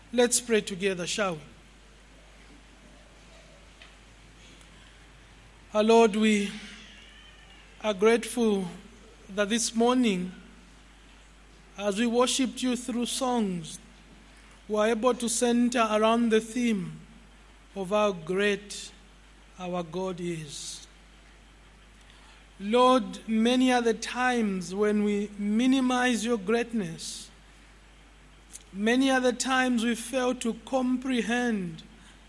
Let's pray together, shall we? Our Lord, we are grateful that this morning, as we worshipped you through songs, we are able to center around the theme of how great our God is. Lord, many are the times when we minimize your greatness. Many are the times we fail to comprehend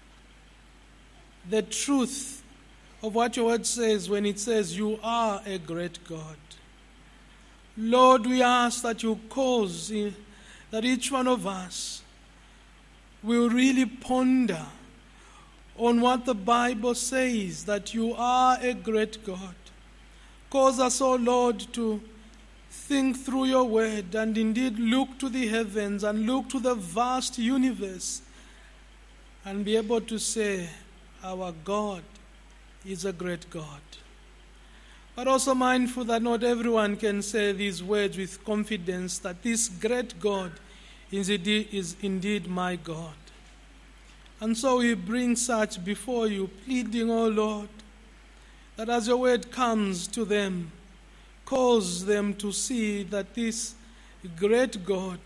the truth of what your word says when it says you are a great God. Lord, we ask that you cause that each one of us will really ponder on what the Bible says, that you are a great God. Cause us, O Lord, to think through your word and indeed look to the heavens and look to the vast universe and be able to say, our God is a great God. But also mindful that not everyone can say these words with confidence, that this great God is indeed my God. And so we bring such before you, pleading, O Lord, that as your word comes to them, cause them to see that this great God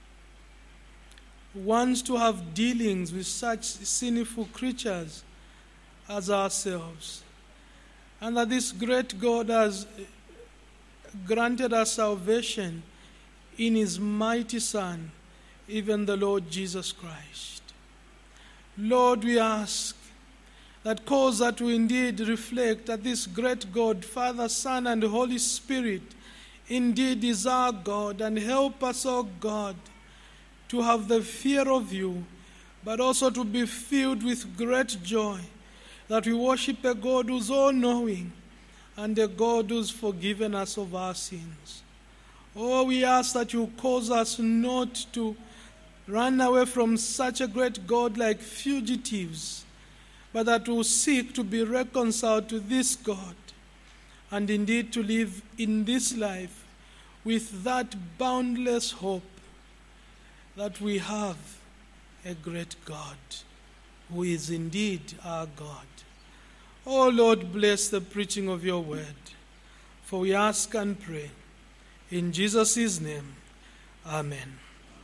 wants to have dealings with such sinful creatures as ourselves. And that this great God has granted us salvation in his mighty Son, even the Lord Jesus Christ. Lord, we ask that cause that we indeed reflect that this great God, Father, Son, and Holy Spirit, indeed is our God, and help us, O God, to have the fear of you, but also to be filled with great joy, that we worship a God who's all-knowing and a God who's forgiven us of our sins. Oh, we ask that you cause us not to run away from such a great God like fugitives, but that we'll seek to be reconciled to this God and indeed to live in this life with that boundless hope that we have a great God who is indeed our God. Oh Lord, bless the preaching of your word, for we ask and pray in Jesus' name. Amen.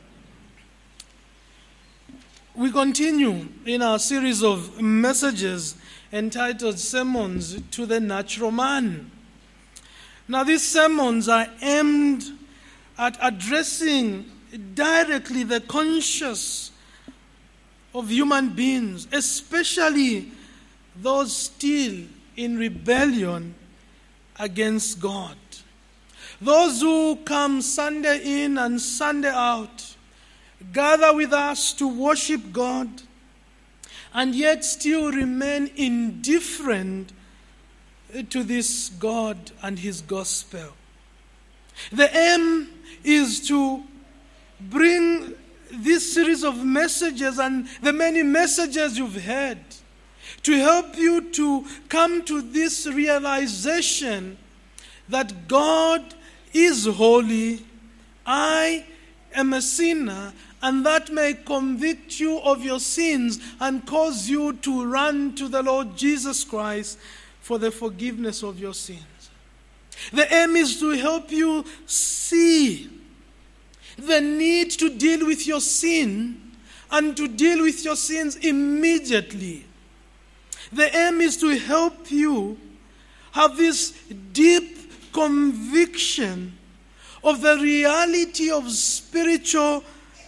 We continue in our series of messages entitled Sermons to the Natural Man. Now, these sermons are aimed at addressing directly the conscience of human beings, especially those still in rebellion against God. Those who come Sunday in and Sunday out, gather with us to worship God, and yet still remain indifferent to this God and his gospel. The aim is to bring this series of messages and the many messages you've heard to help you to come to this realization that God is holy, I am a sinner, and that may convict you of your sins and cause you to run to the Lord Jesus Christ for the forgiveness of your sins. The aim is to help you see the need to deal with your sin and to deal with your sins immediately. The aim is to help you have this deep conviction of the reality of spiritual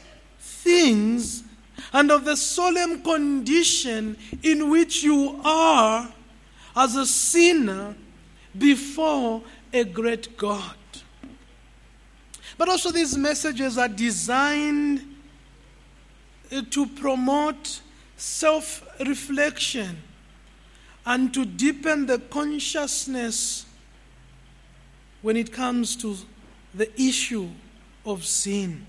things and of the solemn condition in which you are as a sinner before a great God. But also these messages are designed to promote self-reflection and to deepen the consciousness when it comes to the issue of sin.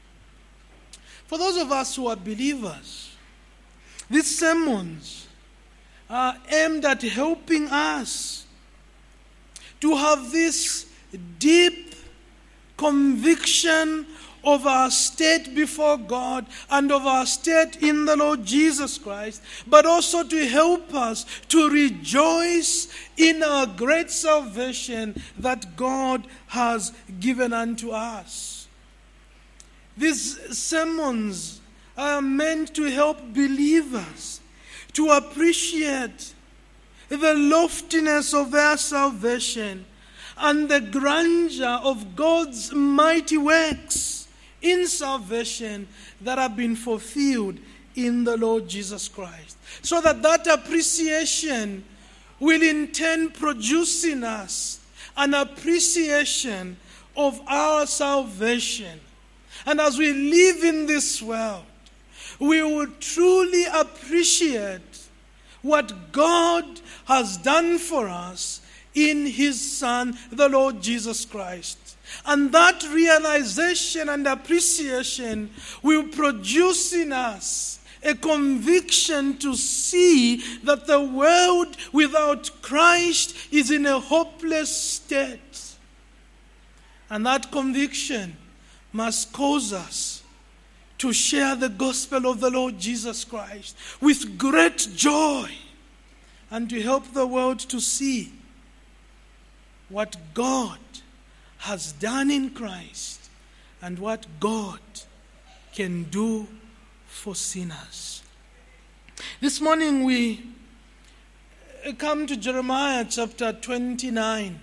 For those of us who are believers, these sermons are aimed at helping us to have this deep conviction of our state before God and of our state in the Lord Jesus Christ, but also to help us to rejoice in our great salvation that God has given unto us. These sermons are meant to help believers to appreciate the loftiness of their salvation and the grandeur of God's mighty works in salvation that have been fulfilled in the Lord Jesus Christ. So that appreciation will in turn produce in us an appreciation of our salvation. And as we live in this world, we will truly appreciate what God has done for us in His Son, the Lord Jesus Christ. And that realization and appreciation will produce in us a conviction to see that the world without Christ is in a hopeless state. And that conviction must cause us to share the gospel of the Lord Jesus Christ with great joy and to help the world to see what God has done in Christ and what God can do for sinners. This morning we come to Jeremiah chapter 29,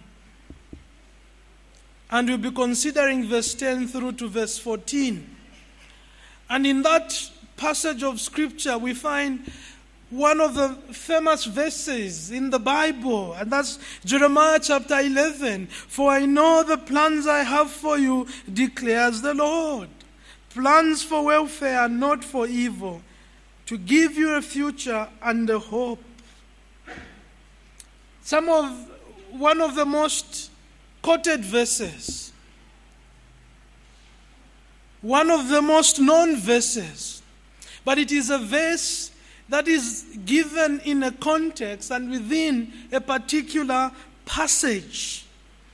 and we'll be considering verse 10 through to verse 14. And in that passage of scripture we find one of the famous verses in the Bible, and that's Jeremiah chapter 11. For I know the plans I have for you, declares the Lord. Plans for welfare and not for evil, to give you a future and a hope. One of the most quoted verses, one of the most known verses, but it is a verse that is given in a context and within a particular passage.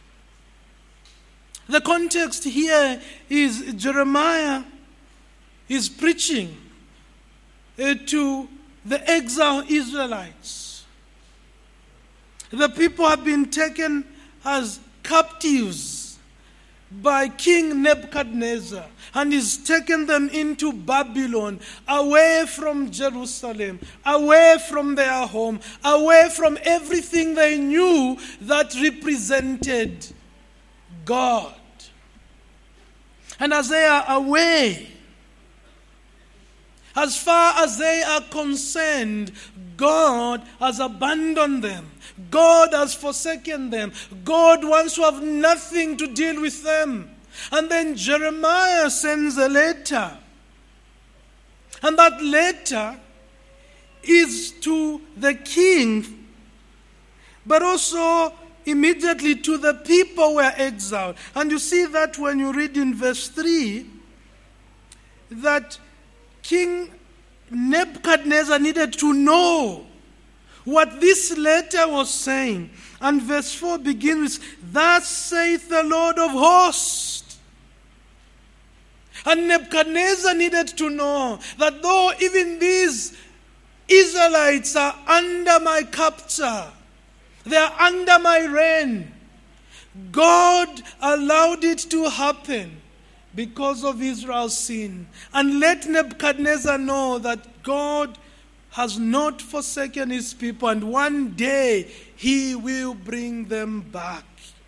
The context here is Jeremiah is preaching to the exile Israelites. The people have been taken as captives by King Nebuchadnezzar, and he's taken them into Babylon, away from Jerusalem, away from their home, away from everything they knew that represented God. And as they are away, as far as they are concerned, God has abandoned them. God has forsaken them. God wants to have nothing to deal with them. And then Jeremiah sends a letter. And that letter is to the king, but also immediately to the people who were exiled. And you see that when you read in verse 3, that King Nebuchadnezzar needed to know what this letter was saying. And verse 4 begins with, Thus saith the Lord of hosts. And Nebuchadnezzar needed to know that though even these Israelites are under my capture, they are under my reign, God allowed it to happen because of Israel's sin. And let Nebuchadnezzar know that God has not forsaken his people, and one day he will bring them back.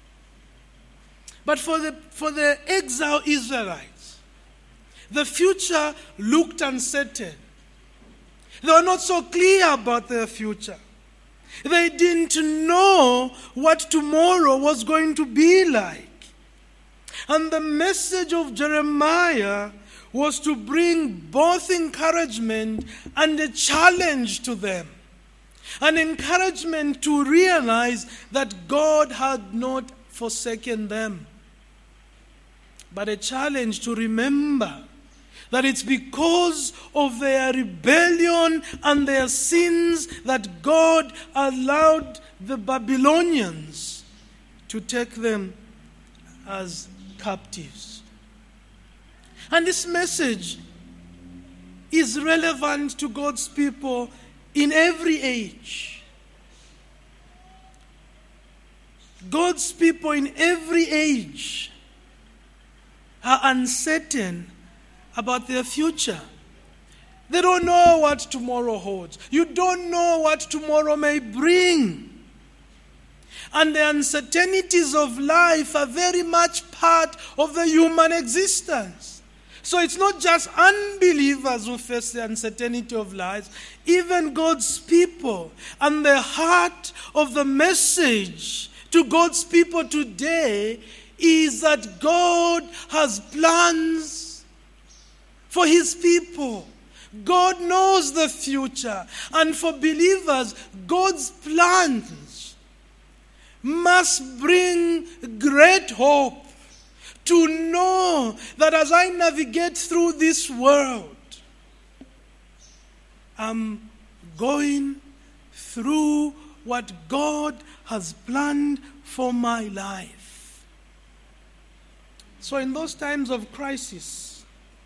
But for the exiled Israelites, the future looked uncertain. They were not so clear about their future. They didn't know what tomorrow was going to be like. And the message of Jeremiah was to bring both encouragement and a challenge to them. An encouragement to realize that God had not forsaken them, but a challenge to remember that it's because of their rebellion and their sins that God allowed the Babylonians to take them as captives. And this message is relevant to God's people in every age. God's people in every age are uncertain about their future. They don't know what tomorrow holds. You don't know what tomorrow may bring. And the uncertainties of life are very much part of the human existence. So it's not just unbelievers who face the uncertainty of life. Even God's people. And the heart of the message to God's people today is that God has plans for his people. God knows the future. And for believers, God's plans must bring great hope to know that as I navigate through this world, I'm going through what God has planned for my life. So in those times of crisis,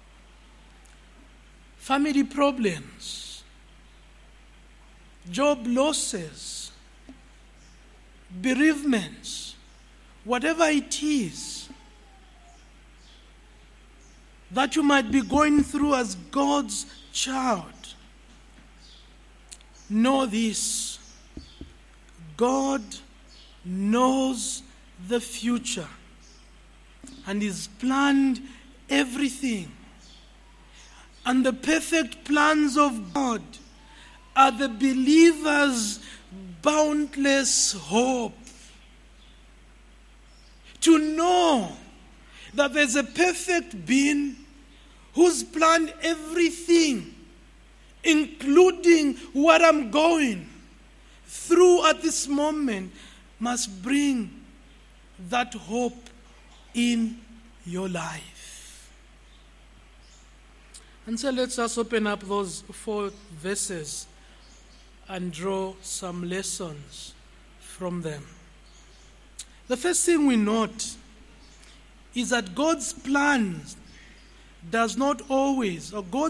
family problems, job losses, bereavements, whatever it is that you might be going through as God's child, know this: God knows the future and He's planned everything. And the perfect plans of God are the believer's boundless hope. To know that there's a perfect being who's planned everything, including what I'm going through at this moment, must bring that hope in your life. And so let's just open up those 4 verses and draw some lessons from them. The first thing we note is that God's plans do not always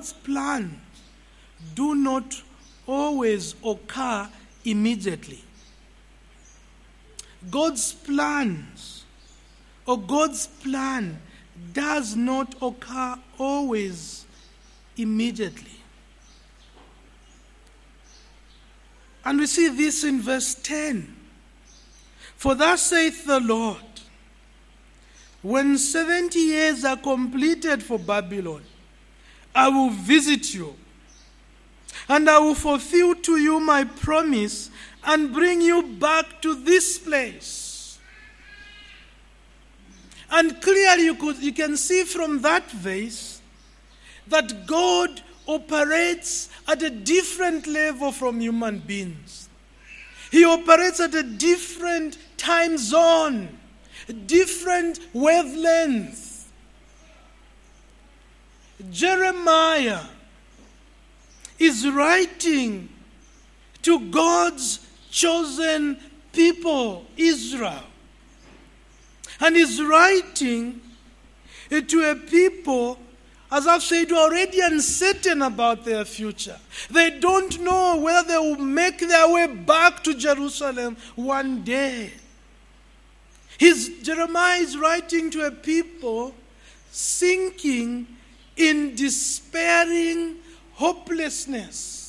occur immediately. God's plans or God's plan does not occur always immediately. And we see this in verse 10. For thus saith the Lord, when 70 years are completed for Babylon, I will visit you, and I will fulfill to you my promise and bring you back to this place. And clearly you can see from that verse that God operates at a different level from human beings. He operates at a different time zone, different wavelength. Jeremiah is writing to God's chosen people, Israel. And he's writing to a people, as I've said, who are already uncertain about their future. They don't know whether they will make their way back to Jerusalem one day. Jeremiah is writing to a people sinking in despairing hopelessness.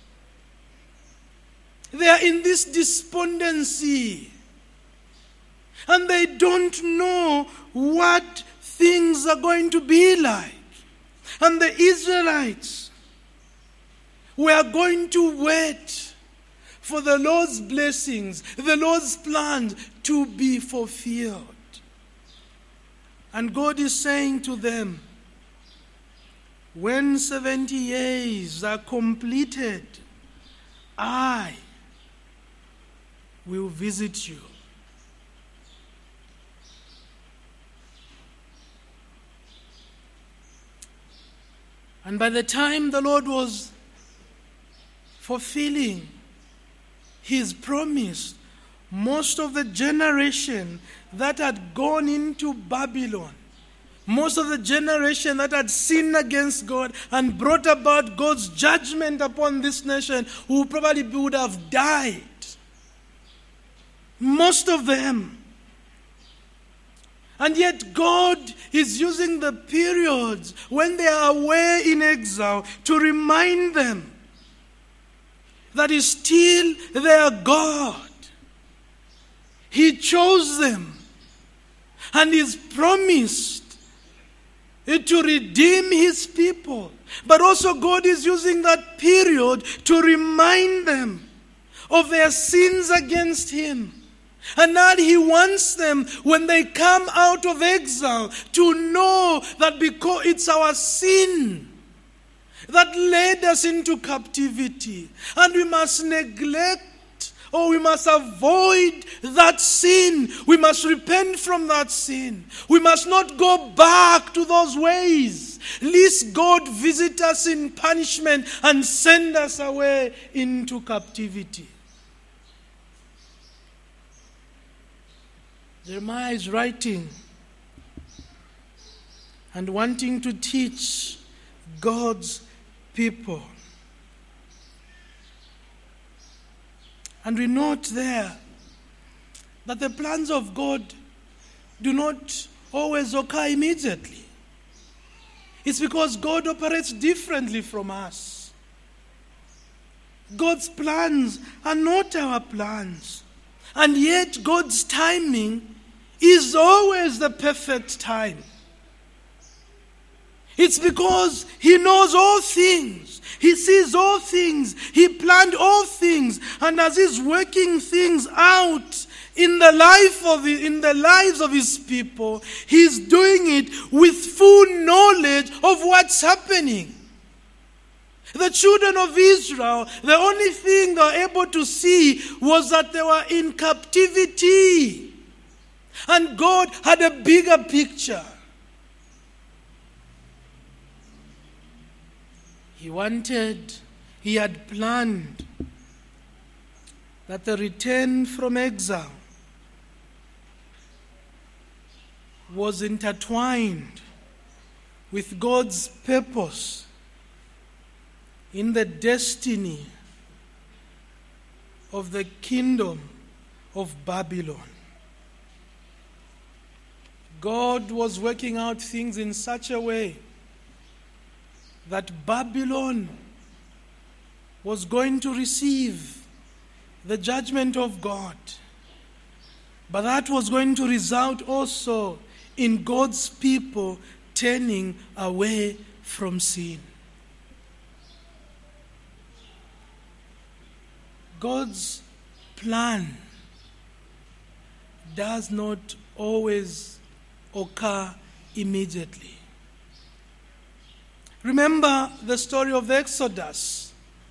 They are in this despondency. And they don't know what things are going to be like. And the Israelites were going to wait for the Lord's blessings, the Lord's plans to be fulfilled. And God is saying to them, when 70 years are completed, I will visit you. And by the time the Lord was fulfilling His promise, most of the generation that had gone into Babylon most of the generation that had sinned against God and brought about God's judgment upon this nation, who probably would have died. Most of them. And yet God is using the periods when they are away in exile to remind them that He is still their God. He chose them and He's promised to redeem His people. But also God is using that period to remind them of their sins against Him. And now He wants them, when they come out of exile, to know that because it's our sin that led us into captivity. And we must neglect, or we must avoid that sin. We must repent from that sin. We must not go back to those ways, lest God visit us in punishment and send us away into captivity. Jeremiah is writing and wanting to teach God's people. And we note there that the plans of God do not always occur immediately. It's because God operates differently from us. God's plans are not our plans. And yet God's timing is always the perfect time. It's because He knows all things. He sees all things. He planned all things. And as He's working things out in the lives of His people, He's doing it with full knowledge of what's happening. The children of Israel, the only thing they were able to see was that they were in captivity. And God had a bigger picture. He had planned that the return from exile was intertwined with God's purpose in the destiny of the kingdom of Babylon. God was working out things in such a way that Babylon was going to receive the judgment of God. But that was going to result also in God's people turning away from sin. God's plan does not always occur immediately. Remember the story of the Exodus,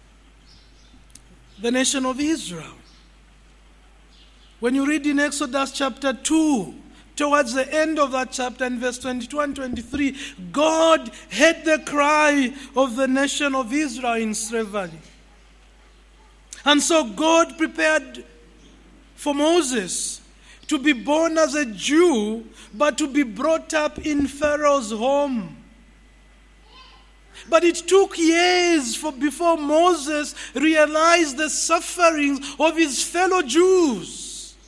the nation of Israel. When you read in Exodus chapter 2, towards the end of that chapter, in verse 22 and 23, God heard the cry of the nation of Israel in slavery. And so God prepared for Moses to be born as a Jew, but to be brought up in Pharaoh's home. But it took years before Moses realized the sufferings of his fellow Jews.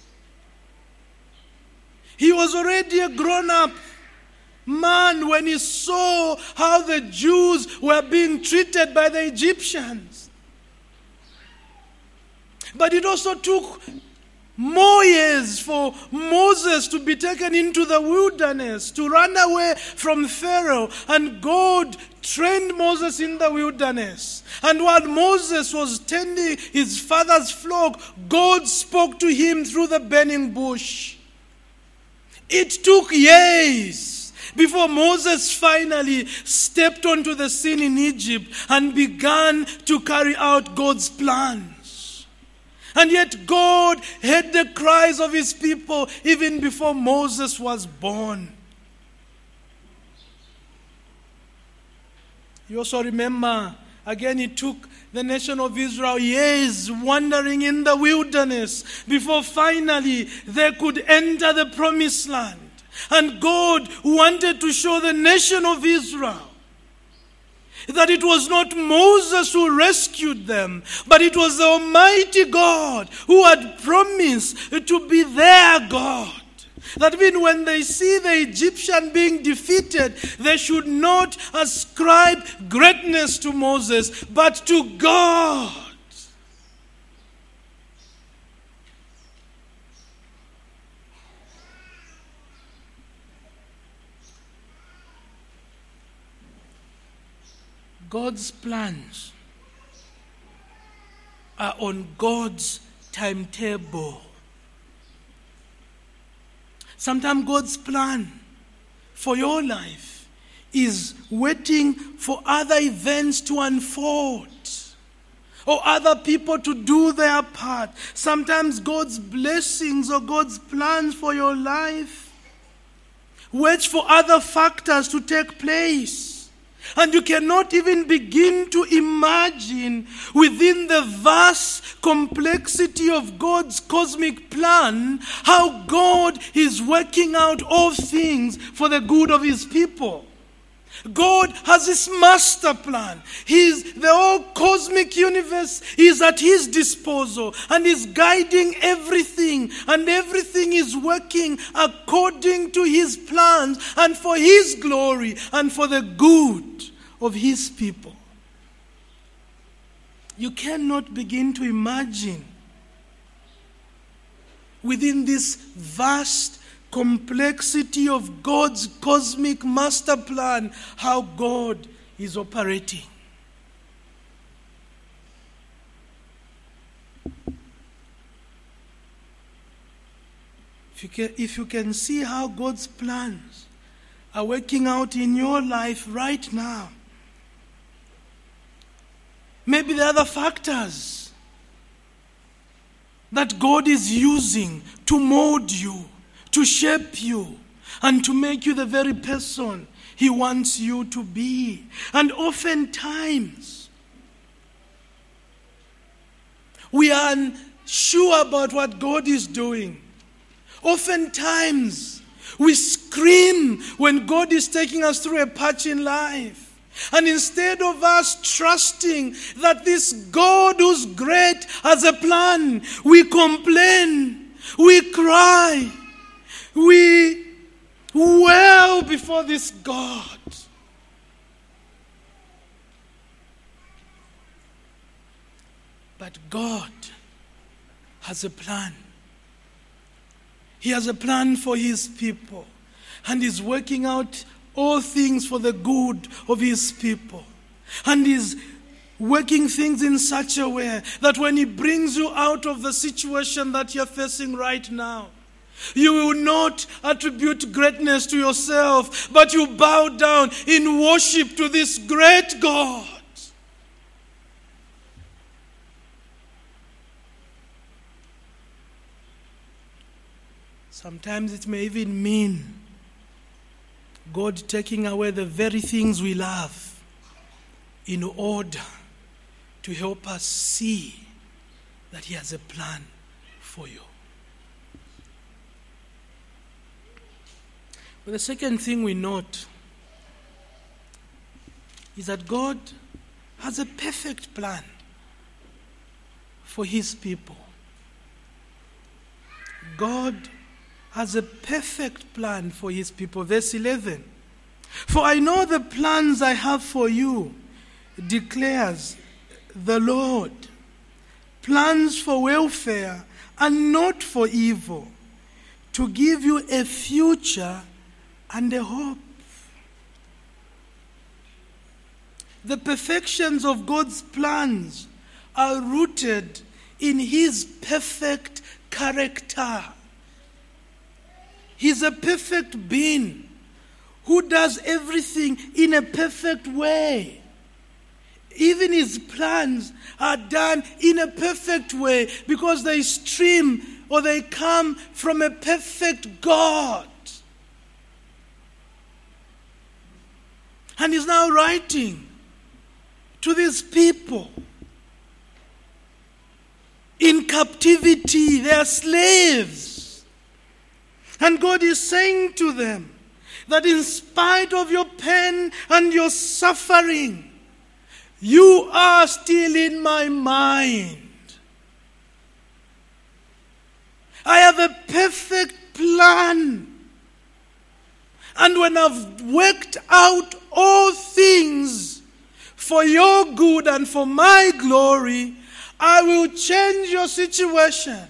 He was already a grown-up man when he saw how the Jews were being treated by the Egyptians. But it also took more years for Moses to be taken into the wilderness, to run away from Pharaoh. And God trained Moses in the wilderness. And while Moses was tending his father's flock, God spoke to him through the burning bush. It took years before Moses finally stepped onto the scene in Egypt and began to carry out God's plans. And yet God heard the cries of his people even before Moses was born. You also remember, again, it took the nation of Israel years wandering in the wilderness before finally they could enter the promised land. And God wanted to show the nation of Israel that it was not Moses who rescued them, but it was the Almighty God who had promised to be their God. That even when they see the Egyptian being defeated, they should not ascribe greatness to Moses, but to God. God's plans are on God's timetable. Sometimes God's plan for your life is waiting for other events to unfold or other people to do their part. Sometimes God's blessings or God's plans for your life wait for other factors to take place. And you cannot even begin to imagine within the vast complexity of God's cosmic plan how God is working out all things for the good of his people. God has this master plan. The whole cosmic universe is at his disposal and is guiding everything, and everything is working according to his plans and for his glory and for the good of his people. You cannot begin to imagine within this vast complexity of God's cosmic master plan how God is operating. If you can see how God's plans are working out in your life right now, maybe the other factors that God is using to mold you, to shape you, and to make you the very person he wants you to be. And oftentimes, we are unsure about what God is doing. Oftentimes, we scream when God is taking us through a patch in life. And instead of us trusting that this God who's great has a plan, we complain, we cry, we wail before this God. But God has a plan. He has a plan for his people, and is working out all things for the good of his people. And is working things in such a way that when he brings you out of the situation that you're facing right now, you will not attribute greatness to yourself, but you bow down in worship to this great God. Sometimes it may even mean God taking away the very things we love in order to help us see that he has a plan for you. But the second thing we note is that God has a perfect plan for his people. God has a perfect plan for his people. Verse 11. For I know the plans I have for you, declares the Lord. Plans for welfare and not for evil, to give you a future and a hope. The perfections of God's plans are rooted in his perfect character. He's a perfect being who does everything in a perfect way. Even his plans are done in a perfect way because they stream or they come from a perfect God. And he's now writing to these people in captivity. They are slaves. And God is saying to them that in spite of your pain and your suffering, you are still in my mind. I have a perfect plan. And when I've worked out all things for your good and for my glory, I will change your situation.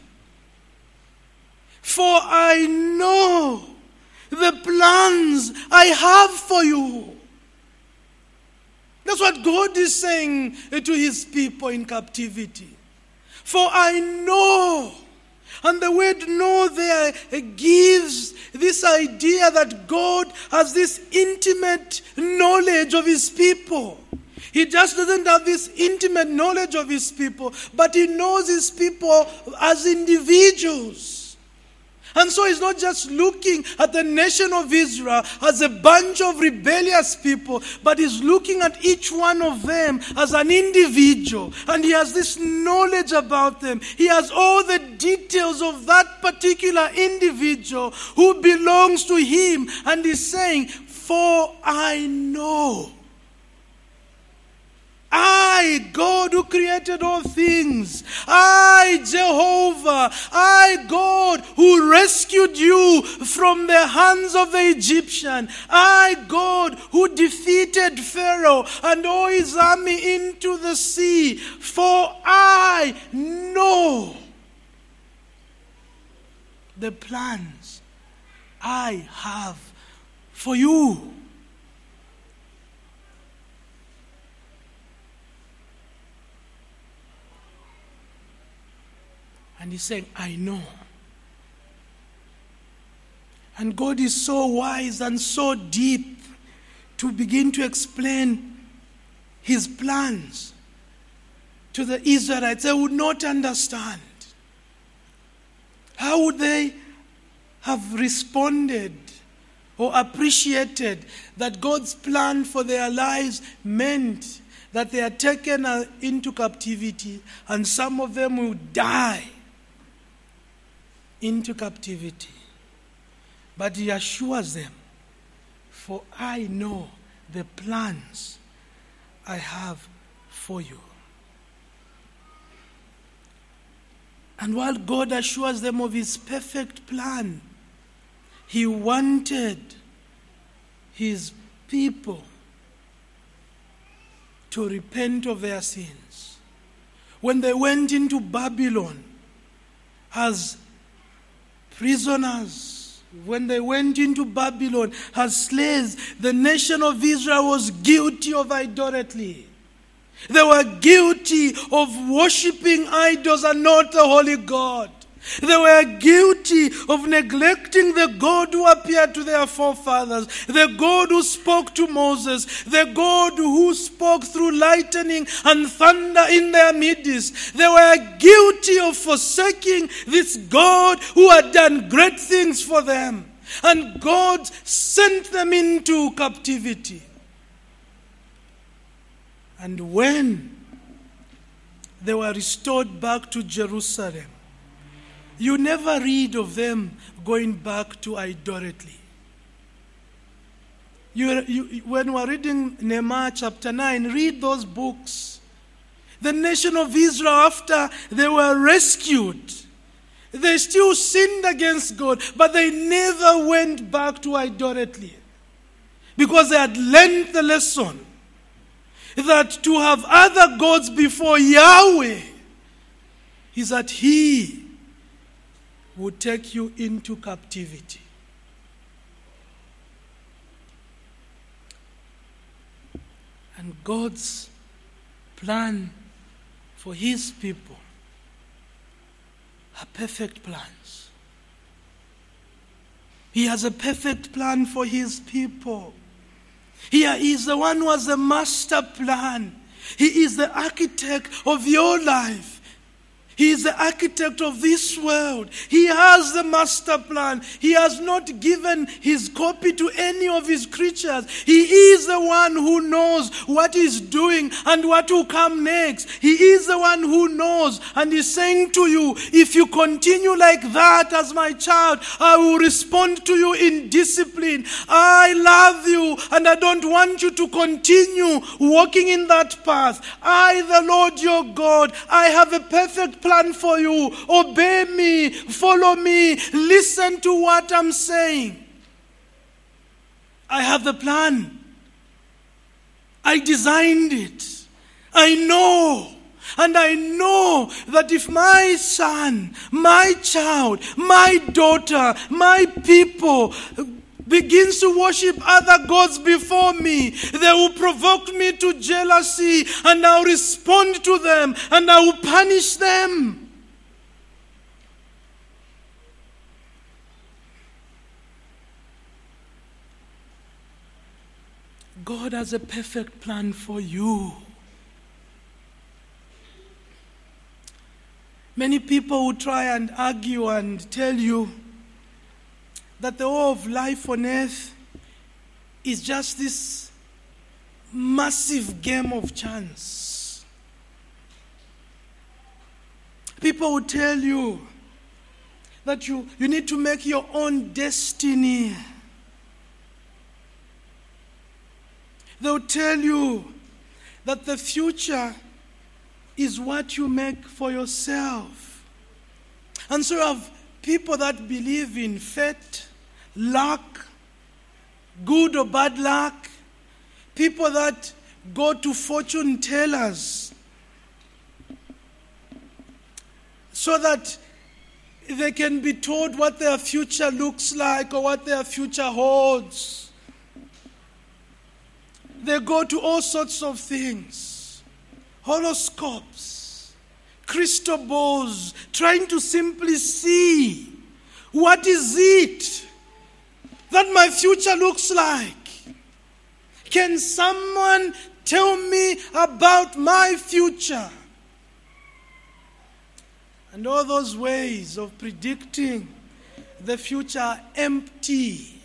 For I know the plans I have for you. That's what God is saying to his people in captivity. For I know. And the word know there gives this idea that God has this intimate knowledge of his people. He just doesn't have this intimate knowledge of his people, but he knows his people as individuals. And so he's not just looking at the nation of Israel as a bunch of rebellious people, but he's looking at each one of them as an individual. And he has this knowledge about them. He has all the details of that particular individual who belongs to him. And he's saying, for I know. I, God who created all things. I, Jehovah. I, God who rescued you from the hands of the Egyptian. I, God who defeated Pharaoh and all his army into the sea. For I know the plans I have for you. And he's saying, I know. And God is so wise and so deep to begin to explain his plans to the Israelites. They would not understand. How would they have responded or appreciated that God's plan for their lives meant that they are taken into captivity and some of them will die into captivity? But he assures them, for I know the plans I have for you. And while God assures them of his perfect plan, he wanted his people to repent of their sins. When they went into Babylon as prisoners, when they went into Babylon as slaves, the nation of Israel was guilty of idolatry. They were guilty of worshipping idols and not the holy God. They were guilty of neglecting the God who appeared to their forefathers, the God who spoke to Moses, the God who spoke through lightning and thunder in their midst. They were guilty of forsaking this God who had done great things for them. And God sent them into captivity. And when they were restored back to Jerusalem, you never read of them going back to idolatry. When we're reading Nehemiah chapter 9, read those books. The nation of Israel, after they were rescued, they still sinned against God, but they never went back to idolatry. Because they had learned the lesson that to have other gods before Yahweh is that he would take you into captivity. And God's plan for his people are perfect plans. He has a perfect plan for his people. He is the one who has the master plan. He is the architect of your life. He is the architect of this world. He has the master plan. He has not given his copy to any of his creatures. He is the one who knows what he's doing and what will come next. He is the one who knows, and he's saying to you, if you continue like that as my child, I will respond to you in discipline. I love you, and I don't want you to continue walking in that path. I, the Lord your God, I have a perfect plan for you. Obey me, follow me, listen to what I'm saying. I have the plan. I designed it. I know. And I know that if my son, my child, my daughter, my people begins to worship other gods before me, they will provoke me to jealousy, and I'll respond to them, and I will punish them. God has a perfect plan for you. Many people will try and argue and tell you that the whole of life on earth is just this massive game of chance. People will tell you that you need to make your own destiny. They'll tell you that the future is what you make for yourself. And so you have people that believe in fate, luck, good or bad luck, people that go to fortune tellers so that they can be told what their future looks like or what their future holds. They go to all sorts of things, horoscopes, crystal balls, trying to simply see what is it that my future looks like. Can someone tell me about my future? And all those ways of predicting the future are empty.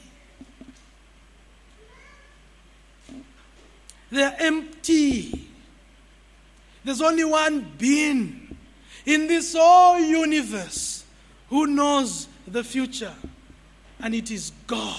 They're empty. There's only one being in this whole universe who knows the future, and it is God.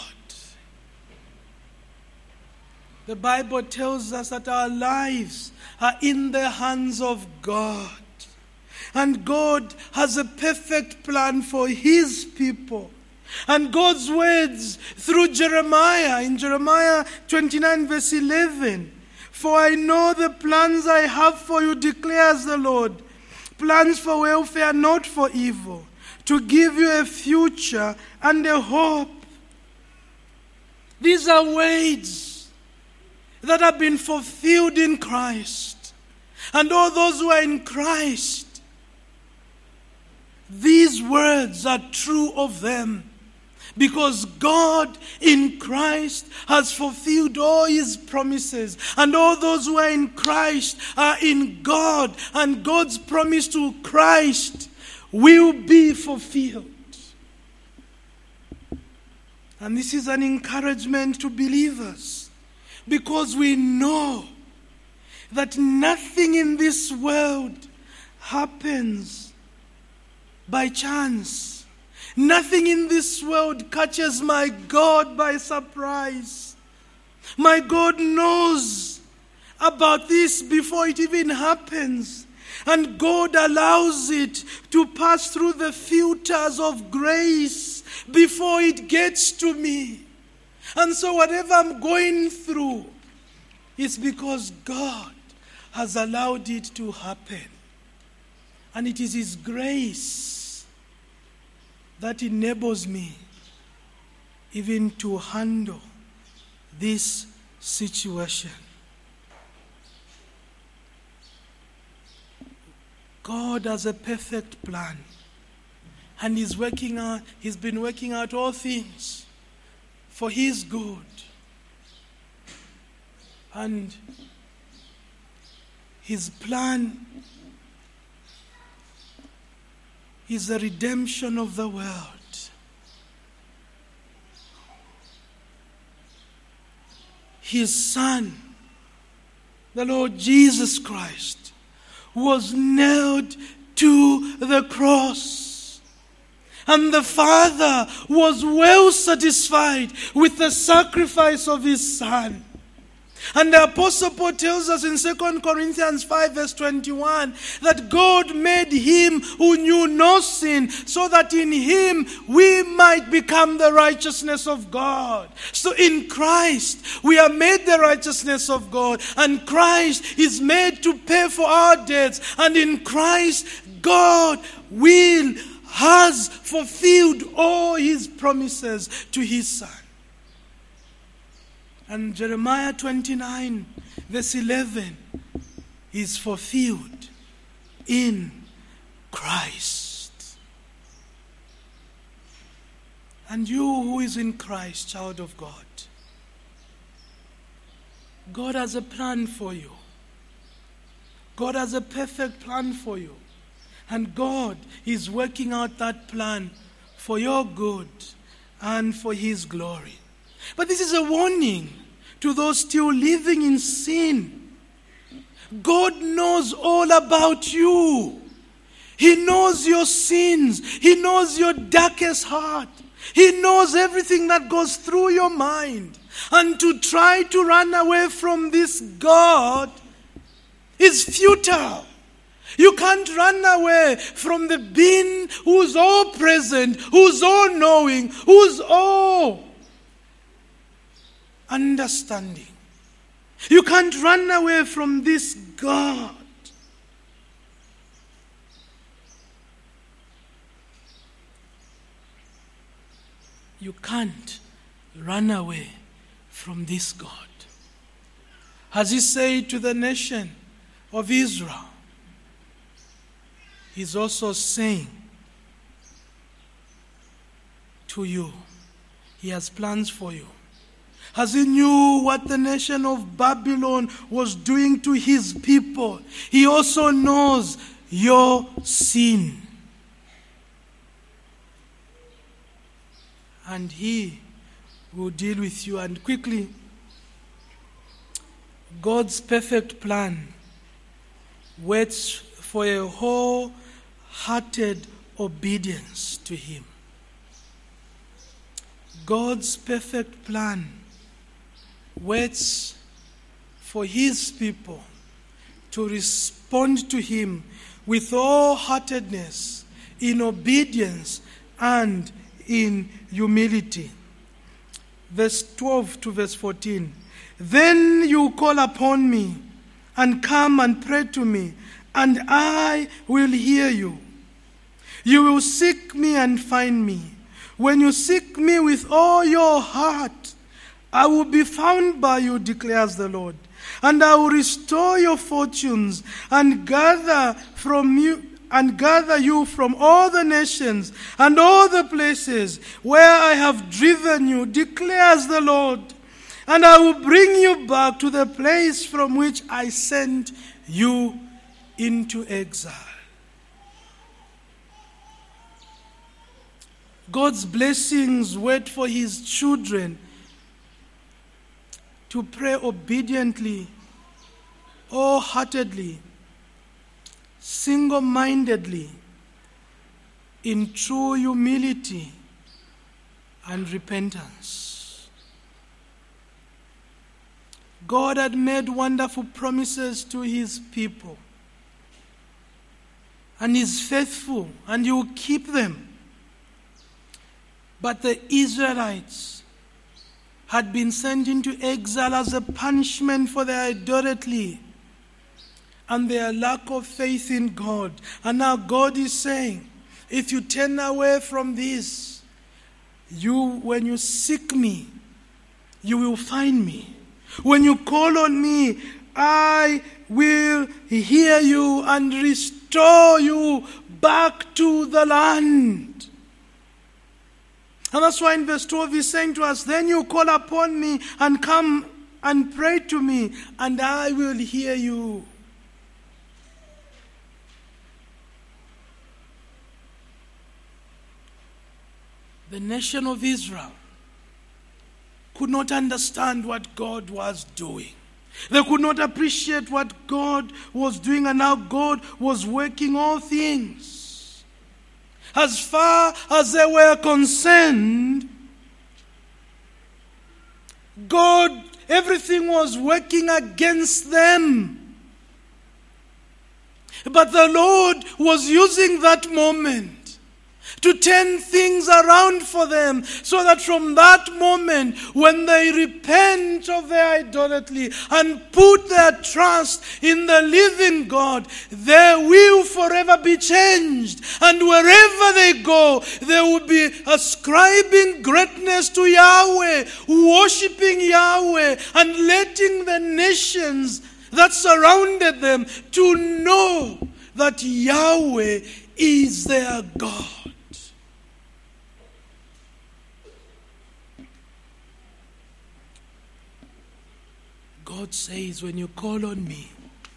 The Bible tells us that our lives are in the hands of God. And God has a perfect plan for his people. And God's words through Jeremiah, in Jeremiah 29 verse 11, "For I know the plans I have for you, declares the Lord, plans for welfare, not for evil, to give you a future and a hope." These are words that have been fulfilled in Christ. And all those who are in Christ, these words are true of them, because God in Christ has fulfilled all his promises. And all those who are in Christ are in God, and God's promise to Christ will be fulfilled. And this is an encouragement to believers, because we know that nothing in this world happens by chance. Nothing in this world catches my God by surprise. My God knows about this before it even happens. And God allows it to pass through the filters of grace before it gets to me. And so whatever I'm going through, it's because God has allowed it to happen. And it is his grace that enables me even to handle this situation. God has a perfect plan, and he's been working out all things for his good. And his plan is the redemption of the world. His Son, the Lord Jesus Christ, was nailed to the cross. And the Father was well satisfied with the sacrifice of His Son. And the Apostle Paul tells us in 2 Corinthians 5 verse 21 that God made Him who knew no sin so that in Him we might become the righteousness of God. So in Christ we are made the righteousness of God, and Christ is made to pay for our debts, and in Christ God has fulfilled all His promises to His Son. And Jeremiah 29 verse 11 is fulfilled in Christ. And you who is in Christ, child of God, God has a plan for you. God has a perfect plan for you. And God is working out that plan for your good and for His glory. But this is a warning to those still living in sin. God knows all about you. He knows your sins. He knows your darkest heart. He knows everything that goes through your mind. And to try to run away from this God is futile. You can't run away from the being who's all present, who's all knowing, who's all understanding. You can't run away from this God. You can't run away from this God. As He said to the nation of Israel, He's also saying to you, He has plans for you. As He knew what the nation of Babylon was doing to His people, He also knows your sin. And He will deal with you. And quickly, God's perfect plan waits for a wholehearted obedience to Him. God's perfect plan waits for His people to respond to Him with all heartedness, in obedience, and in humility. Verse 12 to verse 14. Then you call upon me and come and pray to me, and I will hear you. You will seek me and find me. When you seek me with all your heart, I will be found by you, declares the Lord. And I will restore your fortunes and gather you from all the nations and all the places where I have driven you, declares the Lord. And I will bring you back to the place from which I sent you into exile. God's blessings wait for His children to pray obediently, wholeheartedly, single-mindedly, in true humility and repentance. God had made wonderful promises to His people, and He's faithful, and He will keep them. But the Israelites had been sent into exile as a punishment for their idolatry and their lack of faith in God. And now God is saying, if you turn away from this, when you seek me, you will find me. When you call on me, I will hear you and restore you back to the land. And that's why in verse 12 He's saying to us, then you call upon me and come and pray to me, and I will hear you. the nation of Israel could not understand what God was doing. They could not appreciate what God was doing and how God was working all things. As far as they were concerned, God, everything was working against them. But the Lord was using that moment to turn things around for them, so that from that moment, when they repent of their idolatry and put their trust in the living God, they will forever be changed. And wherever they go, they will be ascribing greatness to Yahweh, worshiping Yahweh, and letting the nations that surrounded them to know that Yahweh is their God. God says, when you call on me,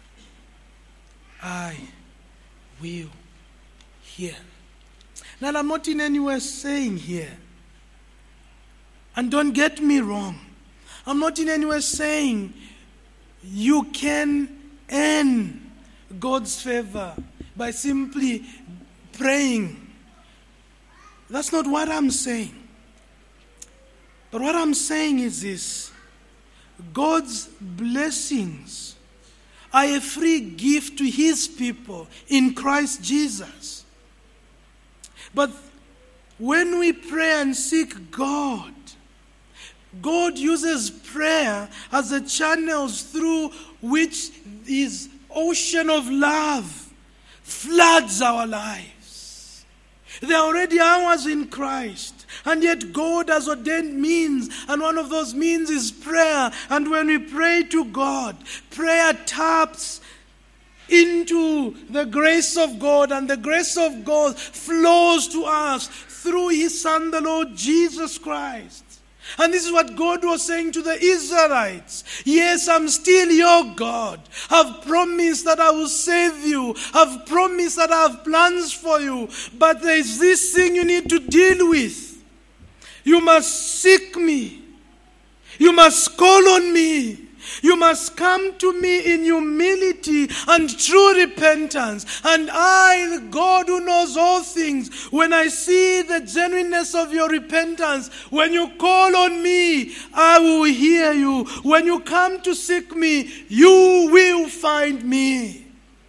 I will hear. Now, I'm not in any way saying here, and don't get me wrong, I'm not in any way saying you can earn God's favor by simply praying. That's not what I'm saying. But what I'm saying is this: God's blessings are a free gift to His people in Christ Jesus. But when we pray and seek God, God uses prayer as a channel through which His ocean of love floods our lives. There are already ours in Christ. And yet God has ordained means, and one of those means is prayer. And when we pray to God, prayer taps into the grace of God, and the grace of God flows to us through His Son, the Lord Jesus Christ. And this is what God was saying to the Israelites. Yes, I'm still your God. I've promised that I will save you. I've promised that I have plans for you. But there is this thing you need to deal with. You must seek me. You must call on me. You must come to me in humility and true repentance. And I, the God who knows all things, when I see the genuineness of your repentance, when you call on me, I will hear you. When you come to seek me, you will find me.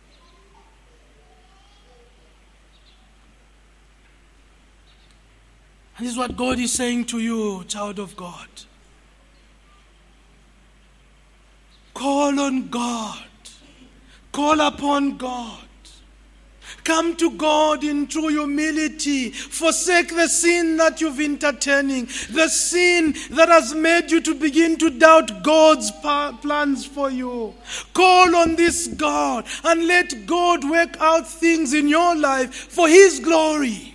And this is what God is saying to you, child of God. Call on God. Call upon God. Come to God in true humility. Forsake the sin that you've entertaining. The sin that has made you to begin to doubt God's plans for you. Call on this God and let God work out things in your life for His glory.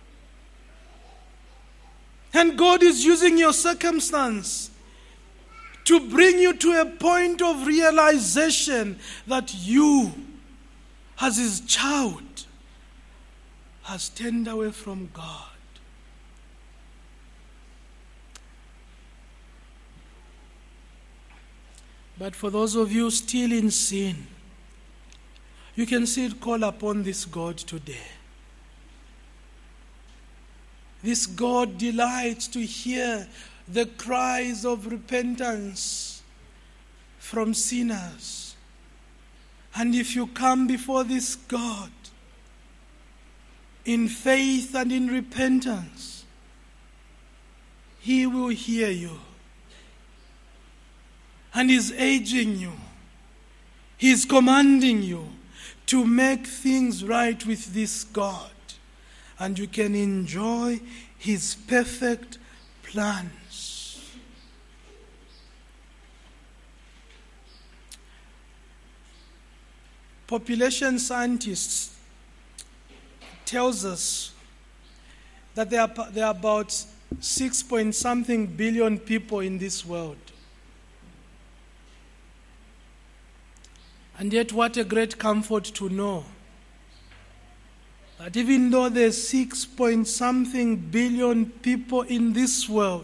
And God is using your circumstance to bring you to a point of realization that you, as His child, has turned away from God. But for those of you still in sin, you can still call upon this God today. This God delights to hear the cries of repentance from sinners. And if you come before this God in faith and in repentance, He will hear you. And He's urging you. He's commanding you to make things right with this God. And you can enjoy His perfect plans. Population scientists tells us that there are about 6-point-something billion people in this world. And yet what a great comfort to know that even though there's 6-point-something billion people in this world,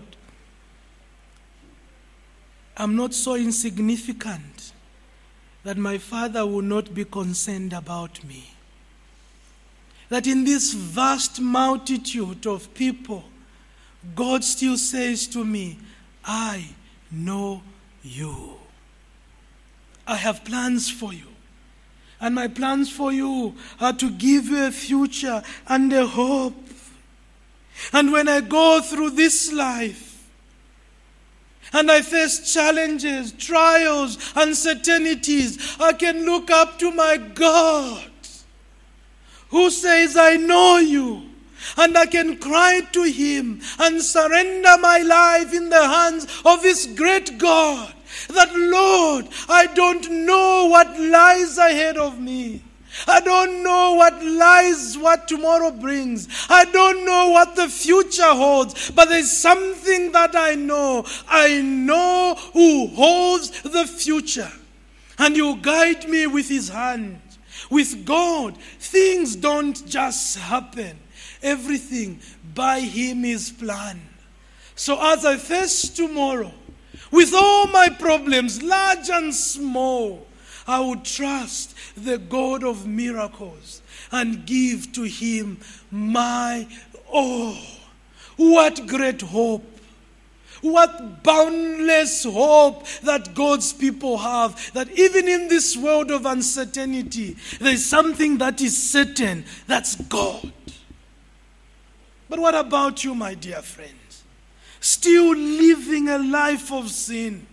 I'm not so insignificant that my Father will not be concerned about me. That in this vast multitude of people, God still says to me, I know you. I have plans for you. And my plans for you are to give you a future and a hope. And when I go through this life, and I face challenges, trials, uncertainties, I can look up to my God, who says, I know you. And I can cry to him and surrender my life in the hands of this great God. That, Lord, I don't know what lies ahead of me. I don't know what tomorrow brings. I don't know what the future holds. But there's something that I know. I know who holds the future. And he'll guide me with his hand. With God, things don't just happen. Everything by him is planned. So as I face tomorrow, with all my problems, large and small, I will trust the God of miracles and give to him my all. What great hope. What boundless hope that God's people have. That even in this world of uncertainty, there is something that is certain. That's God. But what about you, my dear friends? Still living a life of sin.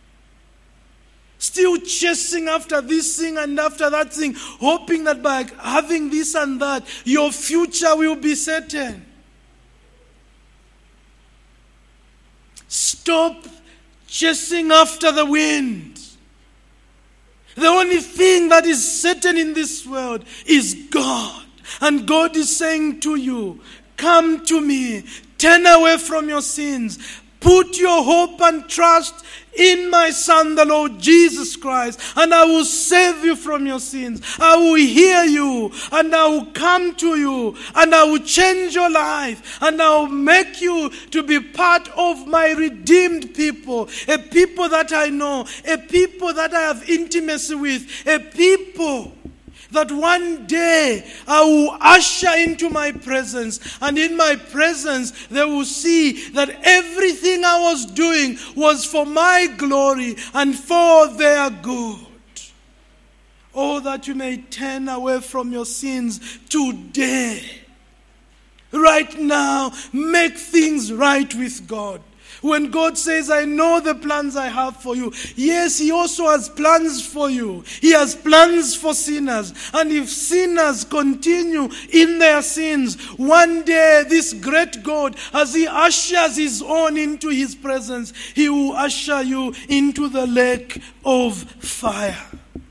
Still chasing after this thing and after that thing, hoping that by having this and that, your future will be certain. Stop chasing after the wind. The only thing that is certain in this world is God. And God is saying to you, come to me, turn away from your sins, put your hope and trust in my Son, the Lord Jesus Christ, and I will save you from your sins. I will hear you, and I will come to you, and I will change your life, and I will make you to be part of my redeemed people, a people that I know, a people that I have intimacy with, a people that one day I will usher into my presence. And in my presence, they will see that everything I was doing was for my glory and for their good. Oh, that you may turn away from your sins today. Right now, make things right with God. When God says, I know the plans I have for you. Yes, he also has plans for you. He has plans for sinners. And if sinners continue in their sins, one day this great God, as he ushers his own into his presence, he will usher you into the lake of fire.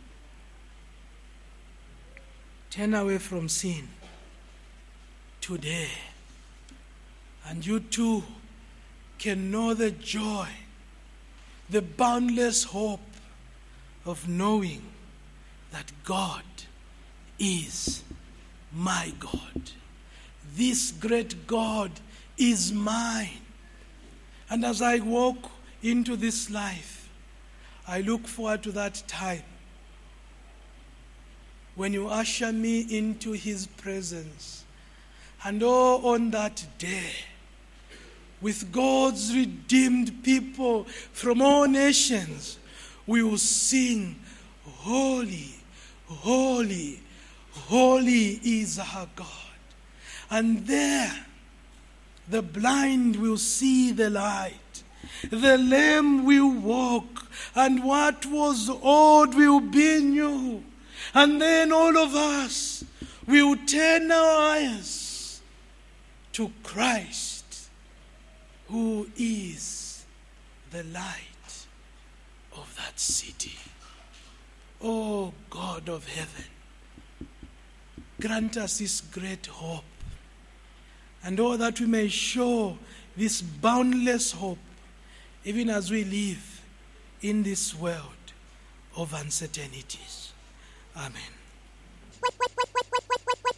Turn away from sin today. And you too can know the joy, the boundless hope of knowing that God is my God. This great God is mine. And as I walk into this life, I look forward to that time when you usher me into his presence. And on that day, with God's redeemed people from all nations, we will sing, Holy, holy, holy is our God. And there, the blind will see the light. The lame will walk, and what was old will be new. And then all of us will turn our eyes to Christ, who is the light of that city. Oh God of heaven, grant us this great hope, and all that we may show this boundless hope, even as we live in this world of uncertainties. Amen.